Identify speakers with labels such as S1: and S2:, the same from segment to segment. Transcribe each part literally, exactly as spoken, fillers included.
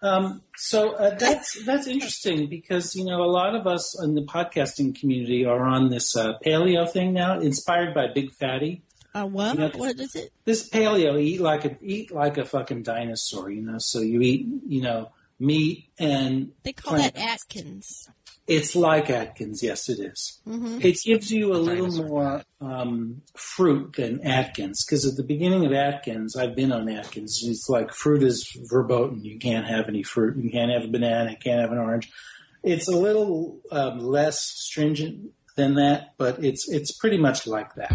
S1: Um, so uh, that's that's interesting because you know a lot of us in the podcasting community are on this uh, paleo thing now, inspired by Big Fatty.
S2: Uh, what?
S1: You know,
S2: what is it?
S1: This paleo, eat like a eat like a fucking dinosaur. You know, so you eat you know meat and
S2: they call
S1: plants.
S2: that Atkins.
S1: It's like Atkins, yes, it is.
S2: Mm-hmm.
S1: It gives you a little more um, fruit than Atkins, because at the beginning of Atkins, I've been on Atkins. It's like fruit is verboten. You can't have any fruit. You can't have a banana. You can't have an orange. It's a little um, less stringent than that, but it's it's pretty much like that.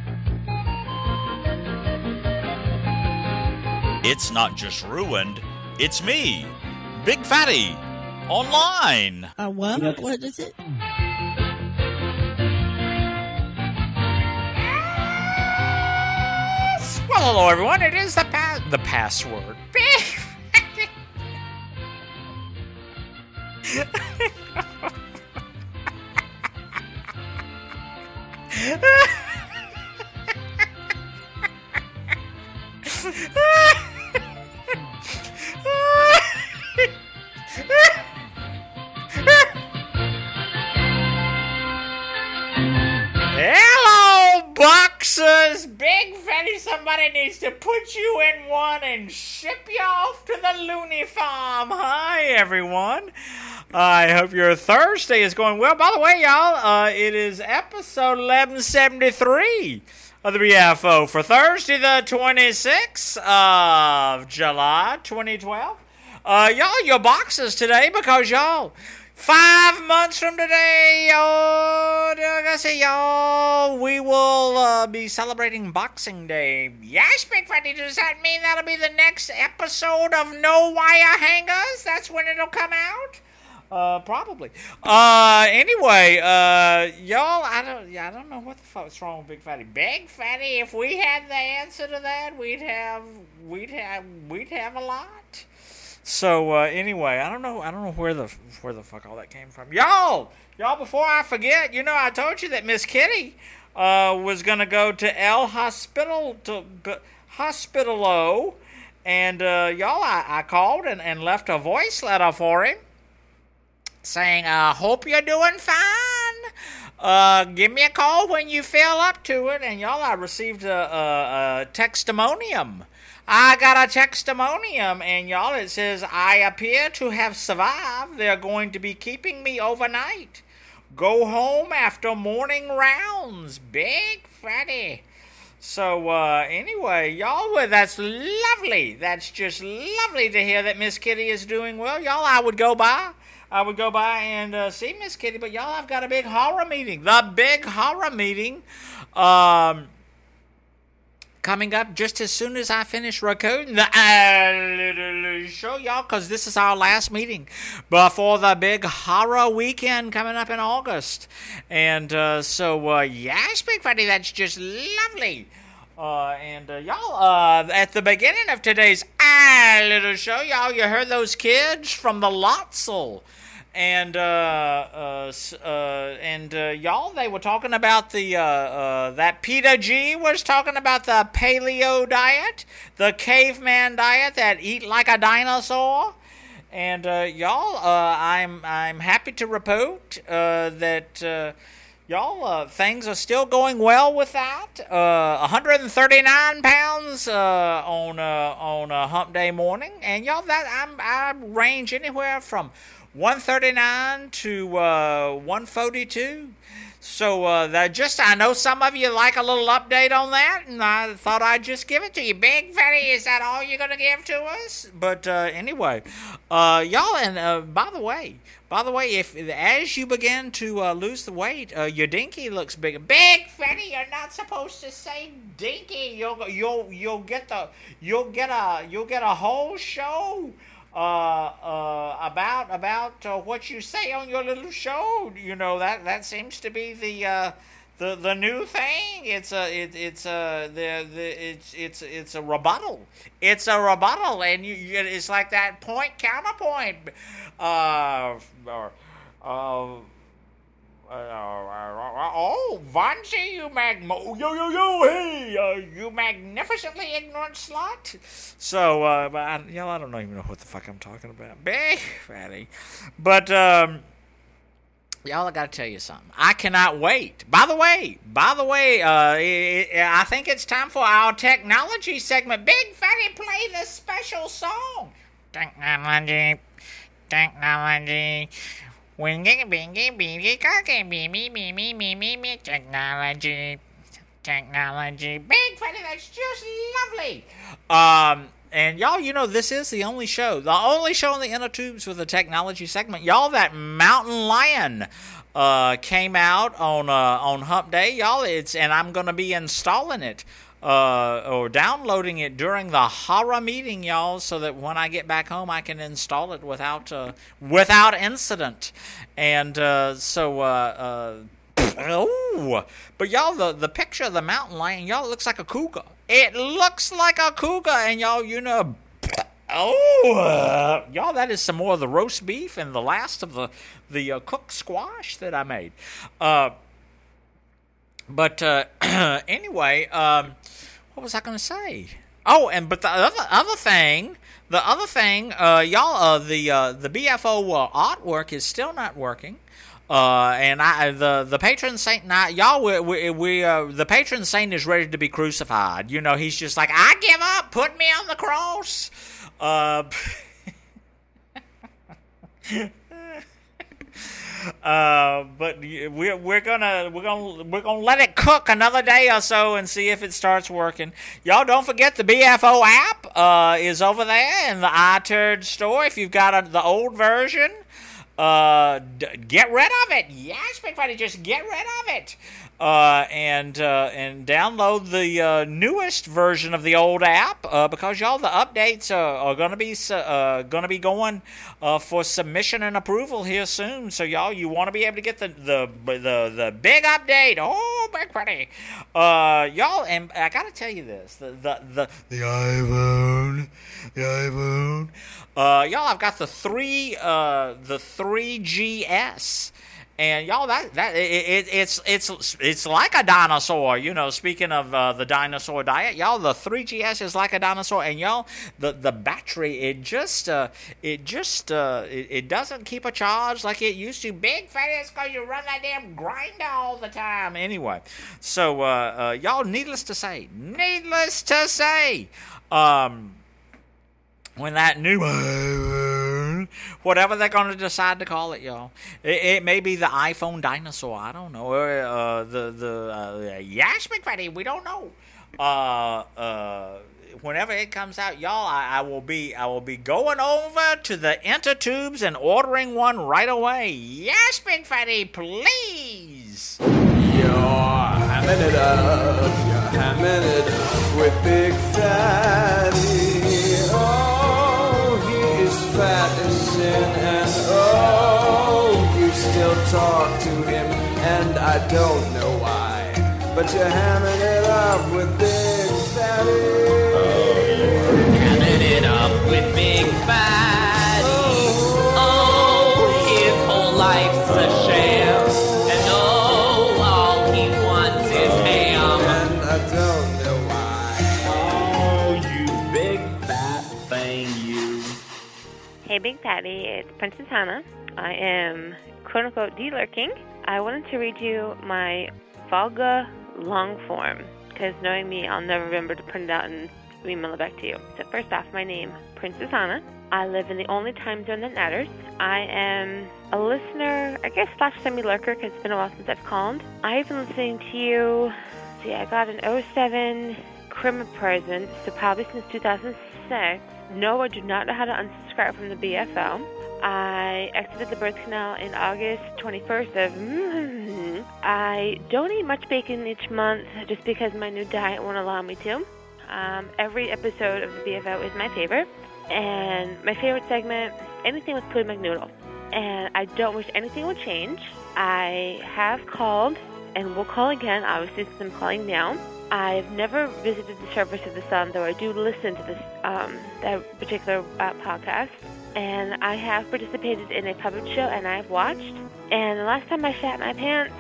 S3: It's not just ruined. It's me, Big Fatty. Online.
S2: Uh, what? What is it?
S3: Yes. Well, hello, everyone. It is the pa- the password. Hello, boxers! Big Fatty, somebody needs to put you in one and ship you off to the loony farm. Hi, everyone. I hope your Thursday is going well. By the way, y'all, uh, it is episode eleven seventy-three of the B F O for Thursday, the twenty-sixth of July, twenty twelve. Uh, y'all, your boxers today because y'all... Five months from today, oh, like I say, y'all, we will uh, be celebrating Boxing Day. Yes, Big Fatty, does that mean that'll be the next episode of No Wire Hangers? That's when it'll come out? Uh, probably. Uh, anyway, uh, y'all, I don't, I don't know what the fuck's wrong with Big Fatty. Big Fatty, if we had the answer to that, we'd have, we'd have, we'd have a lot. So uh, anyway, I don't know. I don't know where the where the fuck all that came from. Y'all, y'all. Before I forget, you know, I told you that Miss Kitty uh, was gonna go to El Hospital to B- Hospitalo, and uh, y'all, I, I called and, and left a voice letter for him, saying, "I uh, hope you're doing fine. Uh, give me a call when you feel up to it." And y'all, I received a, a, a textimonium. I got a textimonium, and y'all, it says, I appear to have survived. They're going to be keeping me overnight. Go home after morning rounds. Big Fatty. So, uh, anyway, y'all, well, that's lovely. That's just lovely to hear that Miss Kitty is doing well. Y'all, I would go by. I would go by and uh, see Miss Kitty, but y'all, I've got a big horror meeting. The big horror meeting. Um... Coming up just as soon as I finish recording the uh, show, y'all, because this is our last meeting before the big horror weekend coming up in August. And uh, so, uh, yes, Big Fatty, that's just lovely. Uh, and uh, y'all, uh, at the beginning of today's uh, little show, y'all, you heard those kids from the Lotzel. And uh, uh, uh, and uh, y'all, they were talking about the uh, uh, that Peter G was talking about the paleo diet, the caveman diet that eat like a dinosaur. And uh, y'all, uh, I'm I'm happy to report uh, that uh, y'all uh, things are still going well with that. Uh, one hundred thirty-nine pounds uh, on uh, on a hump day morning, and y'all, that I'm I range anywhere from one thirty-nine to uh, one forty-two. So uh, that just, I know some of you like a little update on that, and I thought I'd just give it to you. Big Fatty, is that all you're going to give to us? But uh, anyway, uh, y'all, and uh, by the way, by the way, if as you begin to uh, lose the weight, uh, your dinky looks bigger. Big Fatty, you're not supposed to say dinky. You'll you'll you'll get the you'll get a you'll get a whole show. Uh, uh, about about uh, what you say on your little show, you know, that that seems to be the uh, the the new thing. It's a it, it's a the, the it's it's it's a rebuttal. It's a rebuttal, and you, you it's like that point counterpoint. Uh, or uh, Uh, uh, oh, Vanji, you mag... Yo, yo, yo, hey, uh, you magnificently ignorant slut. So, uh, but I, you know, I don't even know what the fuck I'm talking about. Big fatty. But, um... y'all, I gotta tell you something. I cannot wait. By the way, by the way, uh, it, it, I think it's time for our technology segment. Big Fatty, play the special song. Technology, technology. Wingy, bingy, bingy, cocky, me, me, me, me, me, me, me, technology, technology. Big Fatty, that's just lovely. Um... And y'all, you know, this is the only show, the only show in the inner tubes with a technology segment. Y'all, that Mountain Lion uh, came out on uh, on Hump Day. Y'all, it's and I'm going to be installing it uh, or downloading it during the horror meeting, y'all, so that when I get back home, I can install it without uh, without incident. And uh, so. Uh, uh, Oh, but y'all, the, the picture of the mountain lion, y'all, it looks like a cougar. It looks like a cougar, and y'all, you know, oh, uh, y'all, that is some more of the roast beef and the last of the the uh, cooked squash that I made. Uh, but uh, anyway, um, what was I going to say? Oh, and but the other other thing. The other thing, uh, y'all, uh, the uh, the B F O uh, artwork is still not working. Uh, and I, the the patron saint, and I, y'all, we, we, we uh, the patron saint is ready to be crucified. You know, he's just like, I give up, put me on the cross. Uh, uh, but we're we're gonna we're gonna we're gonna let it cook another day or so and see if it starts working. Y'all, don't forget the B F O app uh, is over there in the iTunes store. If you've got a, the old version. Uh, d- get rid of it. Yes, Big Fatty, just get rid of it. Uh, and uh, and download the uh, newest version of the old app uh, because y'all, the updates uh, are gonna be uh, gonna be going uh, for submission and approval here soon. So y'all, you want to be able to get the the the the big update. Oh, Big Fatty, uh, y'all, and I gotta tell you this: the the the, the iPhone, the iPhone. Uh, y'all, I've got the three, uh, the three G S, and y'all, that that it, it, it's it's it's like a dinosaur. You know, speaking of uh, the dinosaur diet, y'all, the three G S is like a dinosaur, and y'all, the the battery, it just uh, it just uh, it, it doesn't keep a charge like it used to. Big Fatty, it's because you run that damn grinder all the time. Anyway, so uh, uh, y'all, needless to say, needless to say, um. When that new whatever they're going to decide to call it, y'all, it, it may be the iPhone dinosaur. I don't know. Or uh, the the uh, yes, Big Fatty, we don't know. Uh, uh, whenever it comes out, y'all, I, I will be I will be going over to the Intertubes and ordering one right away. Yes, Big Fatty, please.
S4: You're hamming it up. You're hamming it up with Big Fatty. Fat as sin, and oh, you still talk to him, and I don't know why, but you're hamming it up with Big Fatty.
S5: Oh, you're hamming it up with Big Fatty. Oh, oh his whole life's a sham, and oh, all he wants is ham,
S4: and I don't know why.
S5: Oh, you big fat thing, you.
S6: Hey, Big Fatty, it's Princess Hannah. I am quote-unquote de-lurking. I wanted to read you my Volga long form, because knowing me, I'll never remember to print it out and email it back to you. So first off, my name, Princess Hannah. I live in the only time zone that matters. I am a listener, I guess slash semi-lurker, because it's been a while since I've called. I've been listening to you. See, I got an oh seven Christmas present, so probably since two thousand six. No, I do not know how to unsubscribe from the B F O. I exited the birth canal in August twenty-first of... Mm-hmm. I don't eat much bacon each month just because my new diet won't allow me to. Um, every episode of the B F O is my favorite. And my favorite segment, anything with Pudding McNoodle. And I don't wish anything would change. I have called and will call again, obviously, since I'm calling now. I've never visited the Service of the Sun, though I do listen to this um, that particular uh, podcast. and I have participated in a puppet show, and I've watched. And the last time I shat my pants,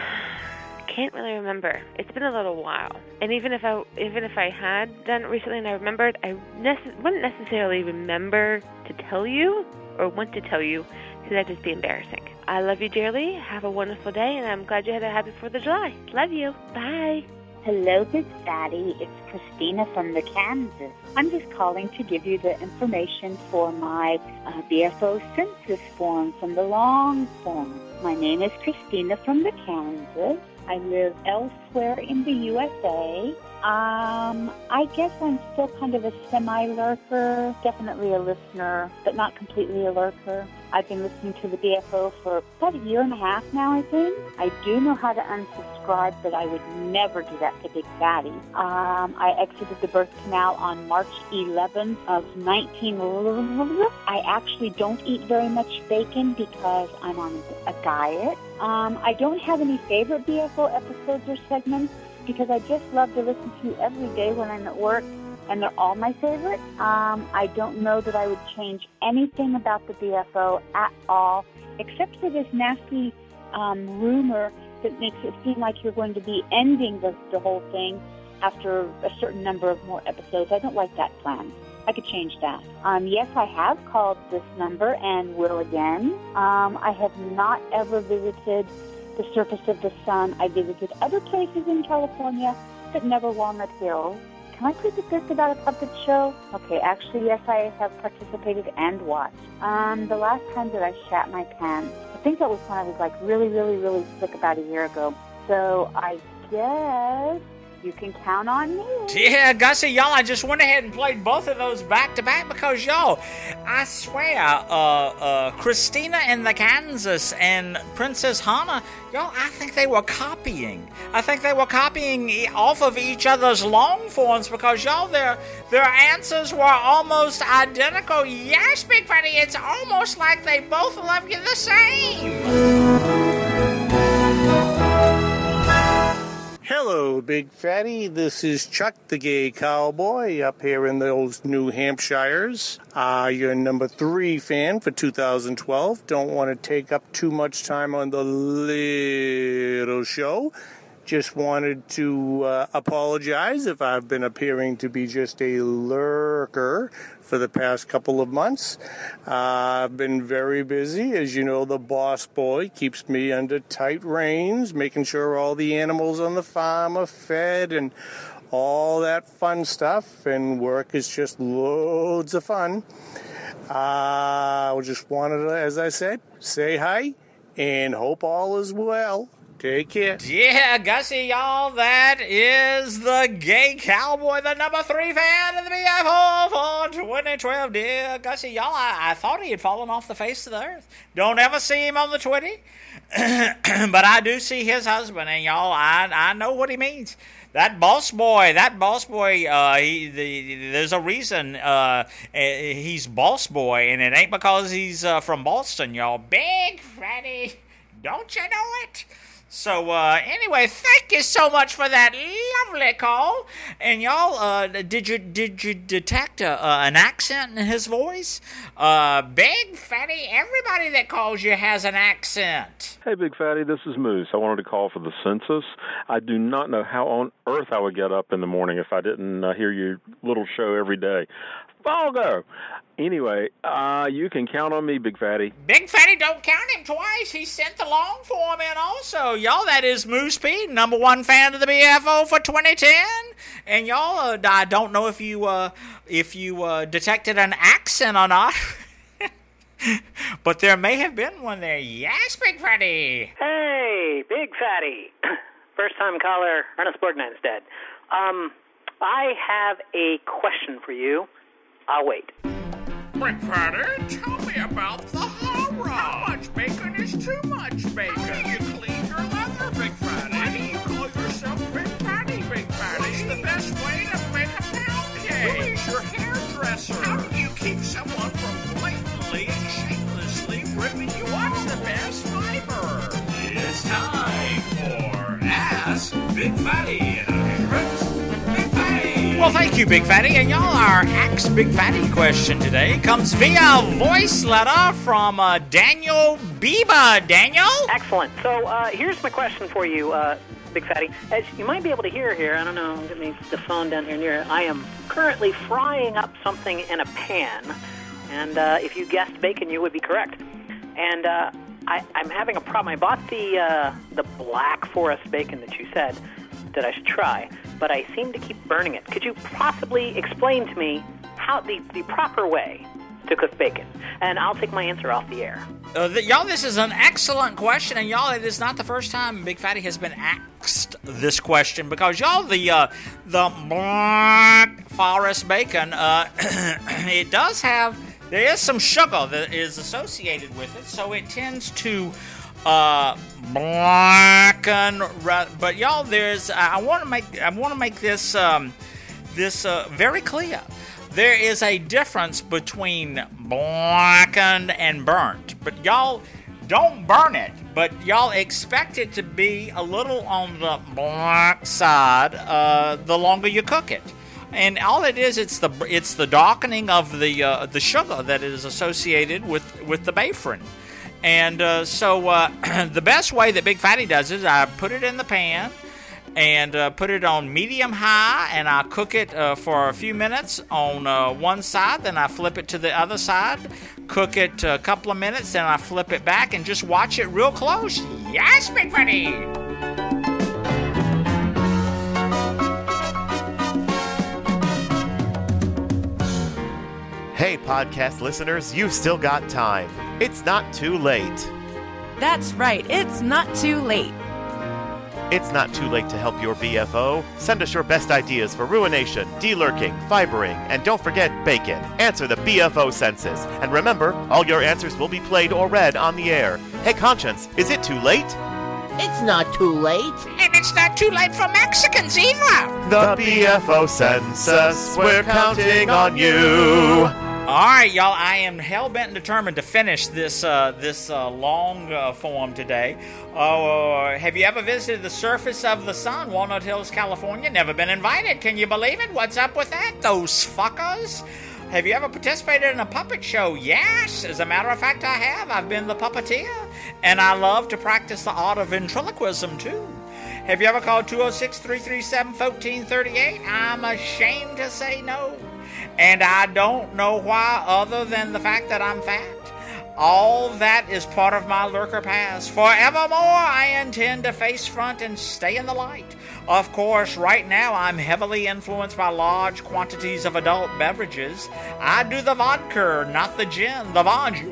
S6: can't really remember. It's been a little while. And even if I even if I had done it recently and I remembered, I nece- wouldn't necessarily remember to tell you or want to tell you because that'd just be embarrassing. I love you dearly. Have a wonderful day, and I'm glad you had a happy fourth of July. Love you. Bye.
S7: Hello, Big Fatty. It's Christina from the Kansas. I'm just calling to give you the information for my uh, B F O census form from the long form. My name is Christina from the Kansas. I live elsewhere in the U S A. Um, I guess I'm still kind of a semi-lurker, definitely a listener, but not completely a lurker. I've been listening to the B F O for about a year and a half now, I think. I do know how to unsubscribe, but I would never do that to Big Fatty. Um, I exited the birth canal on March eleventh of nineteen. I actually don't eat very much bacon because I'm on a diet. Um, I don't have any favorite B F O episodes or segments because I just love to listen to you every day when I'm at work, and they're all my favorite. Um, I don't know that I would change anything about the B F O at all, except for this nasty um, rumor that makes it seem like you're going to be ending the, the whole thing after a certain number of more episodes. I don't like that plan. I could change that. Um, yes, I have called this number and will again. Um, I have not ever visited the surface of the sun. I visited other places in California, but never Walnut Hills. Can I please this about a puppet show? Okay, actually, yes, I have participated and watched. Um, the last time that I shat my pants, I think that was when I was like really, really, really sick about a year ago. So I guess you can count on me.
S3: Yeah, Gussie, y'all, I just went ahead and played both of those back to back because, y'all, I swear, uh, uh, Christina in the Kansas and Princess Hannah, y'all, I think they were copying. I think they were copying off of each other's long forms because, y'all, their their answers were almost identical. Yes, Big Fatty, it's almost like they both love you the same.
S8: Hello, Big Fatty. This is Chuck the Gay Cowboy up here in those New Hampshires. Uh, your number three fan for two thousand twelve. Don't want to take up too much time on the little show. Just wanted to uh, apologize if I've been appearing to be just a lurker for the past couple of months. Uh, I've been very busy. As you know, the boss boy keeps me under tight reins, making sure all the animals on the farm are fed and all that fun stuff. And work is just loads of fun. Uh, I just wanted to, as I said, say hi and hope all is well. Take care.
S3: Yeah, Gussie, y'all, that is the Gay Cowboy, the number three fan of the B F O for twenty twelve. Dear Gussie, y'all, I, I thought he had fallen off the face of the earth. Don't ever see him on the Twitty, but I do see his husband, and y'all, I I know what he means. That boss boy, that boss boy, uh, he, the, there's a reason uh, he's boss boy, and it ain't because he's uh, from Boston, y'all. Big Fatty, don't you know it? So, uh, anyway, thank you so much for that lovely call. And y'all, uh, did you did you detect a, uh, an accent in his voice? Uh, Big Fatty, everybody that calls you has an accent.
S9: Hey, Big Fatty, this is Moose. I wanted to call for the census. I do not know how on earth I would get up in the morning if I didn't uh, hear your little show every day. Volgo! Anyway, uh, you can count on me, Big Fatty.
S3: Big Fatty, don't count him twice. He sent the long form in also. Y'all, that is Moose P, number one fan of the B F O for twenty ten. And y'all, uh, I don't know if you uh, if you uh, detected an accent or not. But there may have been one there. Yes, Big Fatty.
S10: Hey, Big Fatty. First time caller, Ernest Borgnine's Um, I have a question for you. I'll wait.
S3: Big Fatty, tell me about the horror. How much bacon is too much bacon? How do you clean your leather, Big Fatty? Why do you call yourself Big Fatty, Big Fatty? What's the best way to make a pound cake? Who is your hairdresser? How do you keep someone from blatantly and shamelessly ripping you off the best fiber? It's time for Ask Big Fatty. Big Fatty. Well, thank you, Big Fatty. And y'all, our Ask Big Fatty question today comes via voice letter from uh, Daniel Biba. Daniel?
S10: Excellent. So uh, here's my question for you, uh, Big Fatty. As you might be able to hear here, I don't know, get me the phone down here near. I am currently frying up something in a pan. And uh, if you guessed bacon, you would be correct. And uh, I, I'm having a problem. I bought the uh, the Black Forest bacon that you said that I should try, but I seem to keep burning it. Could you possibly explain to me how the, the proper way to cook bacon? And I'll take my answer off the air.
S3: Uh, the, y'all, this is an excellent question, and y'all, it is not the first time Big Fatty has been asked this question, because y'all, the uh, the Black Forest bacon, uh, it does have, there is some sugar that is associated with it, so it tends to uh, blacken. But y'all, there's, I want to make, I want to make this um, this uh, very clear. There is a difference between blackened and burnt. But y'all don't burn it, but y'all expect it to be a little on the black side uh, the longer you cook it. And all it is, it's the it's the darkening of the uh, the sugar that is associated with, with the bafrin. And uh, so uh, the best way that Big Fatty does is I put it in the pan and uh, put it on medium high, and I cook it uh, for a few minutes on uh, one side, then I flip it to the other side, cook it a couple of minutes, then I flip it back, and just watch it real close. Yes, Big Fatty!
S11: Hey, podcast listeners, you've still got time. It's not too late.
S12: That's right, it's not too late.
S11: It's not too late to help your B F O. Send us your best ideas for ruination, de-lurking, fibering, and don't forget bacon. Answer the B F O census. And remember, all your answers will be played or read on the air. Hey, Conscience, is it too late?
S2: It's not too late.
S3: And it's not too late for Mexicans either.
S11: The B F O census, we're counting on you.
S3: All right, y'all, I am hell-bent and determined to finish this uh, this uh, long uh, form today. Uh, have you ever visited the surface of the sun, Walnut Hills, California? Never been invited. Can you believe it? What's up with that, those fuckers? Have you ever participated in a puppet show? Yes. As a matter of fact, I have. I've been the puppeteer, and I love to practice the art of ventriloquism, too. Have you ever called two oh six, three three seven, one four three eight? I'm ashamed to say no. And I don't know why, other than the fact that I'm fat. All that is part of my lurker past. Forevermore, I intend to face front and stay in the light. Of course, right now, I'm heavily influenced by large quantities of adult beverages. I do the vodka, not the gin. The vodka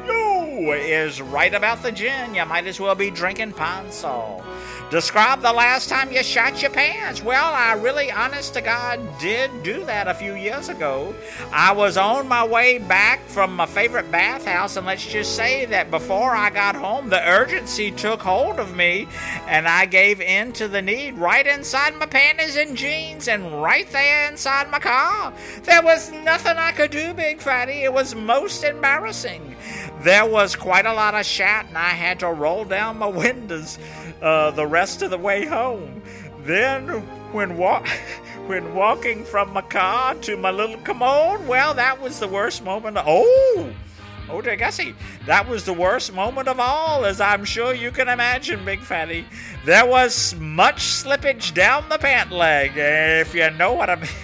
S3: is right about the gin. You might as well be drinking Pine Sol. Describe the last time you shot your pants. Well, I really, honest to God, did do that a few years ago. I was on my way back from my favorite bathhouse, and let's just say that before I got home, the urgency took hold of me, and I gave in to the need right inside my panties and jeans, and right there inside my car. There was nothing I could do, Big Fatty. It was most embarrassing. There was quite a lot of shat, and I had to roll down my windows uh, the rest of the way home. Then, when wa- when walking from my car to my little commode, well, that was the worst moment. Of- oh, oh, dear Gussie, that was the worst moment of all, as I'm sure you can imagine, Big Fatty. There was much slippage down the pant leg, if you know what I mean.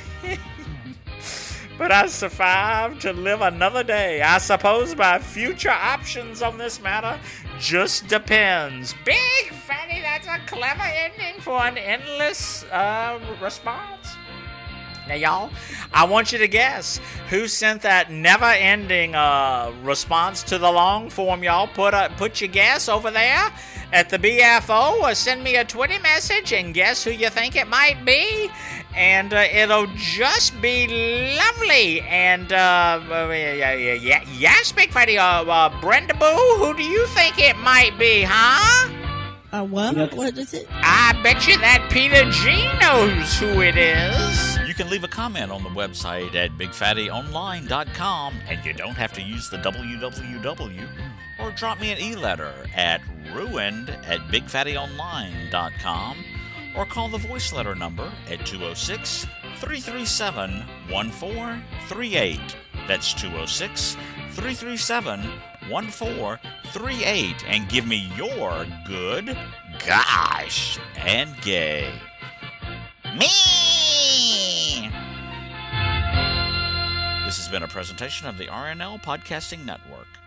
S3: But I survived to live another day. I suppose my future options on this matter just depends. Big Fatty, that's a clever ending for an endless uh, response. Now, y'all, I want you to guess who sent that never-ending uh, response to the long form, y'all. Put a, put your guess over there at the B F O, or send me a Twitter message and guess who you think it might be. And uh, it'll just be lovely. And, uh, uh yeah, yeah, yeah, yes, Big Fatty, uh, uh, Brenda Boo, who do you think it might be, huh?
S2: Uh, what? What is it?
S3: I bet you that Peter G knows who it is.
S13: You can leave a comment on the website at big fatty online dot com, and you don't have to use the w w w, or drop me an e-letter at ruined at big fatty online dot com, or call the voice letter number at two oh six, three three seven, one four three eight. That's two oh six, three three seven, one four three eight. And give me your good, gosh, and gay. Me! This has been a presentation of the R N L Podcasting Network.